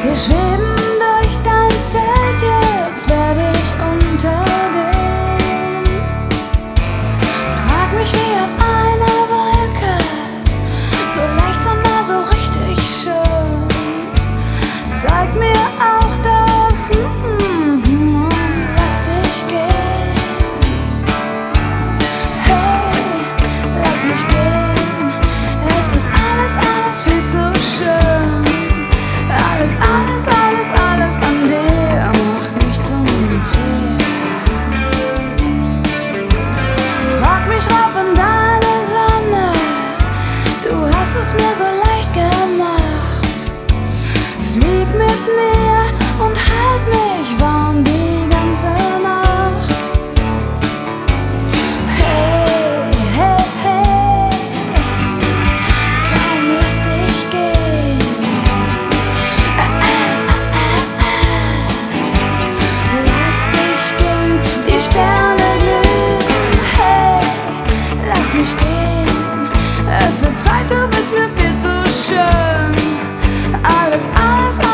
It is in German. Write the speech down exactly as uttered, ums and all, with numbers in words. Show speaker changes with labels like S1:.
S1: Wir schweben durch dein Zelt, jetzt werde ich untergehen. Trag mich wie auf einer Wolke, so leicht aber so richtig schön. Zeig mir auch das, mm, lass dich gehen. Hey, lass mich gehen. Es ist alles, alles viel zu schön. Alles, alles, alles, alles an dir macht mich zum Tier. Frag mich rauf in deine Sonne, du hast es mir so leicht gemacht. Flieg mit mir und halt mich warm die ganze Nacht. Hey, hey, hey, komm, lass dich gehen. Lass dich gehen, die Sterne glühen. Hey, lass mich gehen. Es wird Zeit, du bist mir viel zu schön. Alles, alles, alles.